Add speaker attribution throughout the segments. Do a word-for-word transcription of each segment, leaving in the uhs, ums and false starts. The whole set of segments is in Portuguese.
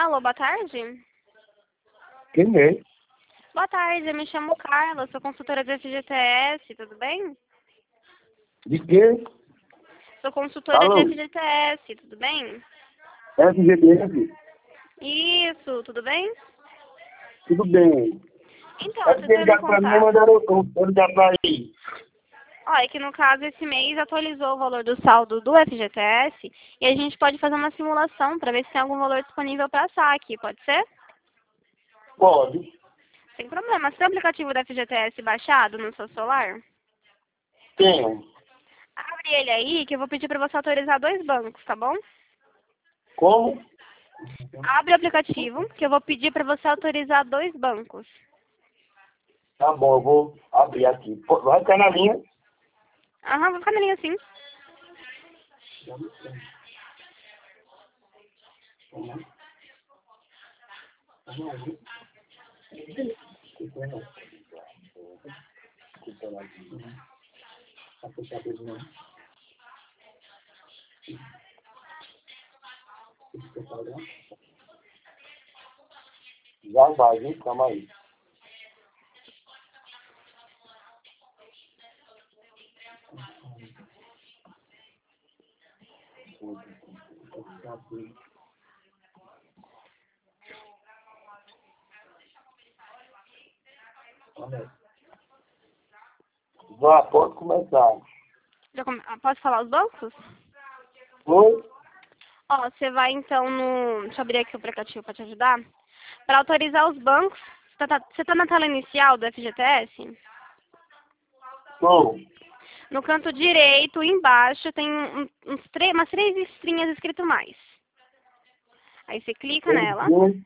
Speaker 1: Alô, boa tarde.
Speaker 2: Quem é?
Speaker 1: Boa tarde, eu me chamo Carla, sou consultora do F G T S, tudo bem?
Speaker 2: De quê?
Speaker 1: Sou consultora de
Speaker 2: Alô?
Speaker 1: F G T S, tudo bem?
Speaker 2: F G T S?
Speaker 1: Isso, tudo bem?
Speaker 2: Tudo bem.
Speaker 1: Então,
Speaker 2: É
Speaker 1: eu tô
Speaker 2: porque
Speaker 1: entrando em
Speaker 2: ligar pra mim e
Speaker 1: contato.
Speaker 2: mandaram eu ligar pra aí.
Speaker 1: Olha, que no caso esse mês atualizou o valor do saldo do F G T S e a gente pode fazer uma simulação para ver se tem algum valor disponível para saque, pode ser?
Speaker 2: Pode.
Speaker 1: Sem problema. Você tem o aplicativo do F G T S baixado no seu celular?
Speaker 2: Tenho.
Speaker 1: Abre ele aí que eu vou pedir para você autorizar dois bancos, tá bom?
Speaker 2: Como?
Speaker 1: Abre o aplicativo que eu vou pedir para você autorizar dois bancos.
Speaker 2: Tá bom, eu vou abrir aqui. Pô, vai ficar na linha.
Speaker 1: Aham, vou ficar na linha assim.
Speaker 2: Já vai, hein? Calma aí. Já pode começar.
Speaker 1: Já come... ah, Posso falar os bancos?
Speaker 2: Oi?
Speaker 1: Ó, você vai então no... Deixa eu abrir aqui o aplicativo para te ajudar. Para autorizar os bancos, você tá, você tá na tela inicial do F G T S?
Speaker 2: Tô.
Speaker 1: No canto direito, embaixo, tem um- uns tre- umas três estrinhas escrito mais. Aí você clica nela.
Speaker 2: Sim.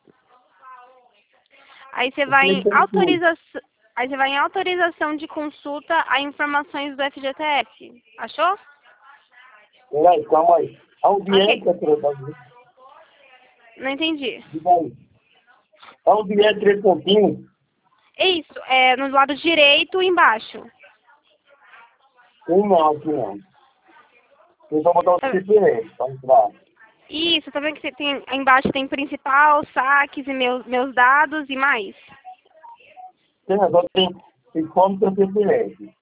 Speaker 1: Aí você vai em autorização, aí você vai em autorização de consulta a informações do F G T S. Achou?
Speaker 2: Peraí, calma aí. Aonde é
Speaker 1: Ok.
Speaker 2: que é três pontinhos?
Speaker 1: Não entendi.
Speaker 2: Diga aí. Aonde é três pontinhos?
Speaker 1: É isso, é no lado direito embaixo.
Speaker 2: Tem não, aqui não. Tem que botar o
Speaker 1: Tá-
Speaker 2: C P F pra entrar.
Speaker 1: Isso, tá vendo que você tem, aí embaixo tem principal, saques e meus, meus dados e mais.
Speaker 2: Tem, agora tem, tem como ter C P F.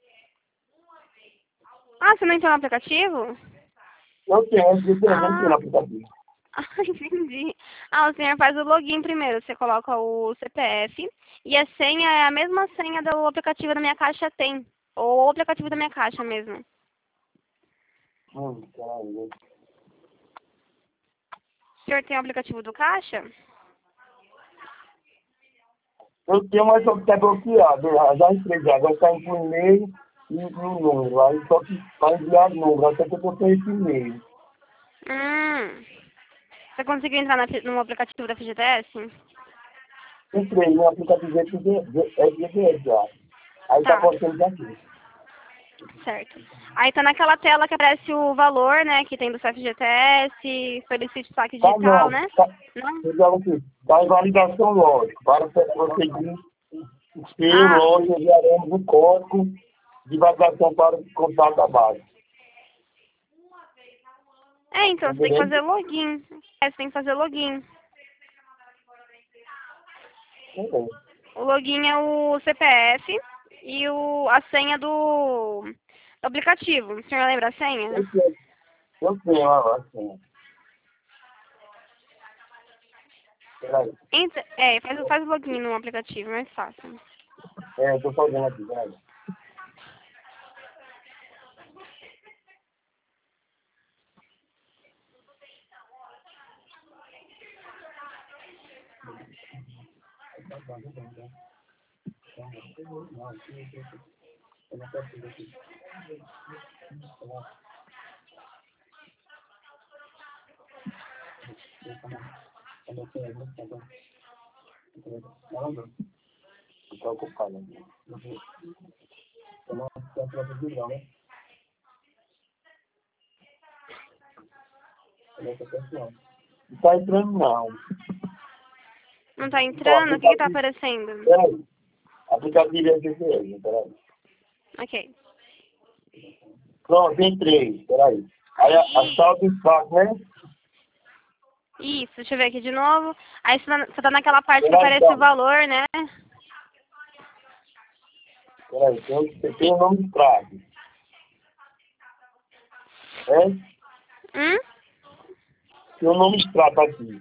Speaker 1: Ah, você não entrou no aplicativo?
Speaker 2: Eu tenho, eu tenho, eu tenho no
Speaker 1: Ah,
Speaker 2: aplicativo.
Speaker 1: ah, entendi. Ah, o senhor faz o login primeiro. Você coloca o C P F e a senha é a mesma senha do aplicativo da Minha Caixa tem. Ou o aplicativo da Minha Caixa mesmo.
Speaker 2: Hum, caralho.
Speaker 1: O senhor tem o aplicativo do Caixa?
Speaker 2: Eu tenho, mas só que tá bloqueado. Eu já entreguei, agora tá indo por e-mail e no número. Aí só que vai enviar número, até que eu tô sem esse e-mail.
Speaker 1: Hum. Você conseguiu entrar na, no aplicativo da F G T S?
Speaker 2: Entrei no aplicativo F G S já. Aí tá
Speaker 1: Tá,
Speaker 2: postando aqui.
Speaker 1: certo. Aí tá naquela tela que aparece o valor, né, que tem do seu F G T S, solicite saque
Speaker 2: Tá
Speaker 1: digital,
Speaker 2: não,
Speaker 1: né?
Speaker 2: tá,
Speaker 1: Não?
Speaker 2: eu já aqui. Tá em validação lógica. Para prosseguir, o seu
Speaker 1: Ah,
Speaker 2: loja enviaremos o código de validação para o contato abaixo.
Speaker 1: é, então, você tem que
Speaker 2: Entendeu?
Speaker 1: fazer login. É, você tem que fazer login.
Speaker 2: É.
Speaker 1: O login é o C P F e o, a senha do, do aplicativo. O senhor lembra a senha?
Speaker 2: Eu tenho, eu tenho lá, assim. Peraí.
Speaker 1: Entra, é, faz, faz o login no aplicativo, é mais fácil.
Speaker 2: É, eu tô fazendo aqui, peraí. Não, não. Tô ocupado aqui. Eu não tenho prova de grau, né? Eu não tô pensando. Não tá entrando, não.
Speaker 1: Não tá
Speaker 2: Ó,
Speaker 1: entrando? O que que tá
Speaker 2: aplicativo.
Speaker 1: aparecendo?
Speaker 2: Peraí. Aplicativo é G P S, peraí.
Speaker 1: Ok.
Speaker 2: Pronto, entrei, peraí. Aí a, a
Speaker 1: Aí,
Speaker 2: saldo de fato, né?
Speaker 1: Isso, deixa eu ver aqui de novo. Aí você tá, você tá naquela parte que
Speaker 2: Peraí,
Speaker 1: aparece
Speaker 2: então.
Speaker 1: o valor, né?
Speaker 2: Peraí, então você tem o nome do prazo. É?
Speaker 1: Hum?
Speaker 2: Tem o nome extrato aqui.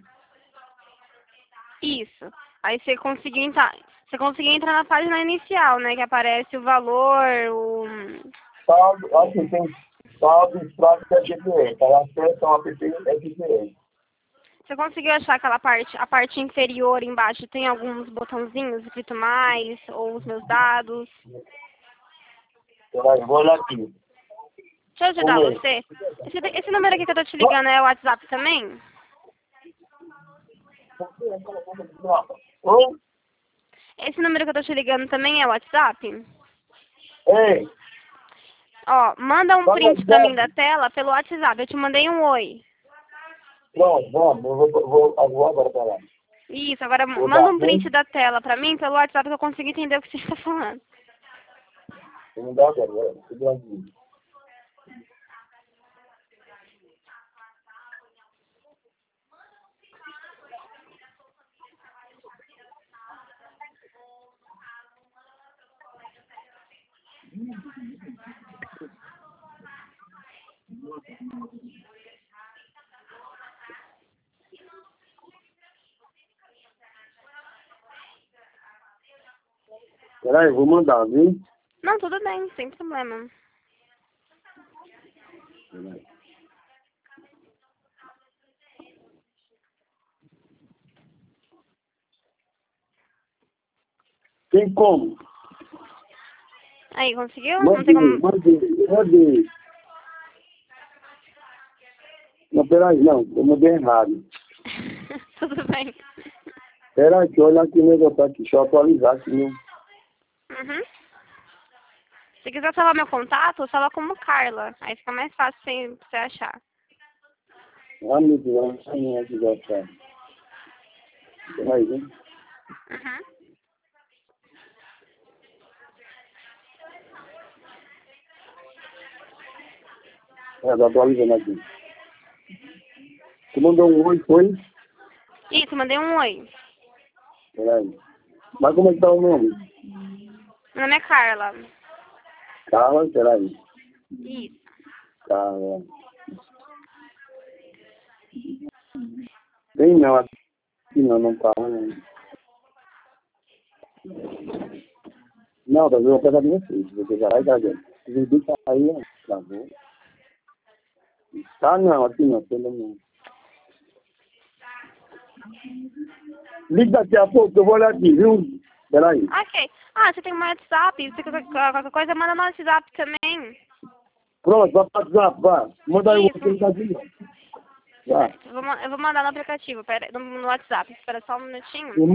Speaker 1: Isso. Aí você conseguiu entrar. Você conseguiu entrar na página inicial, né? Que aparece o valor, o.
Speaker 2: Saldo, assim, tem saldo extrato da G P S. Para acesso ao app é G P S.
Speaker 1: Você conseguiu achar aquela parte, a parte inferior embaixo tem alguns botãozinhos escrito mais, ou os meus dados.
Speaker 2: Peraí, vou olhar aqui.
Speaker 1: Deixa eu ajudar
Speaker 2: Oi.
Speaker 1: você. Esse, esse número aqui que eu tô te ligando é o WhatsApp também?
Speaker 2: Oi?
Speaker 1: Esse número que eu tô te ligando também é o WhatsApp?
Speaker 2: Ei,
Speaker 1: Ó, manda um
Speaker 2: tá
Speaker 1: print pra mim
Speaker 2: WhatsApp?
Speaker 1: da tela pelo WhatsApp. Eu te mandei um oi.
Speaker 2: Pronto, vamos, eu vou, vou, eu vou agora para lá.
Speaker 1: Isso, agora
Speaker 2: Vou
Speaker 1: manda
Speaker 2: dar
Speaker 1: um print
Speaker 2: bem,
Speaker 1: da tela pra mim pelo WhatsApp que eu consigo entender o que você está falando.
Speaker 2: eu não dá agora, agora, segura aqui. Peraí, eu vou mandar, viu?
Speaker 1: Não, tudo bem, sem problema.
Speaker 2: Peraí. Tem como?
Speaker 1: Aí, conseguiu? Não tem
Speaker 2: Mandei,
Speaker 1: como...
Speaker 2: mandei, mandei. Não, peraí, não, eu mandei errado.
Speaker 1: Tudo bem.
Speaker 2: Peraí, que olha aqui o negócio aqui, deixa eu atualizar aqui, né?
Speaker 1: Uhum. Se quiser salvar meu contato, salva como Carla. Aí fica mais fácil sem- pra você achar.
Speaker 2: Ah, meu Deus, não é que gostar. Peraí, né?
Speaker 1: Uhum.
Speaker 2: É, tô atualizando aqui. Tu mandou um oi, foi?
Speaker 1: Isso, mandei um oi.
Speaker 2: Peraí. Mas como é que tá o nome?
Speaker 1: Meu nome é Carla.
Speaker 2: Carla, peraí.
Speaker 1: Isso.
Speaker 2: Carla. Tem não, aqui não, não tá, não. Não, tá vendo? Eu vou pegar de vocês, você já vai dar dentro. Se você tá aí, ó, travou. Tá não, aqui não, pelo não. Liga daqui a pouco, eu vou olhar aqui, viu? Peraí.
Speaker 1: Ok. Ah, você tem um WhatsApp. Se qualquer qualquer coisa, manda no WhatsApp também.
Speaker 2: Pronto, vai para o WhatsApp, vai. Manda aí o
Speaker 1: Isso.
Speaker 2: que tá aqui, ó. Vai.
Speaker 1: Eu vou, ma- eu vou mandar no aplicativo, pera, no, no WhatsApp. Espera só um minutinho.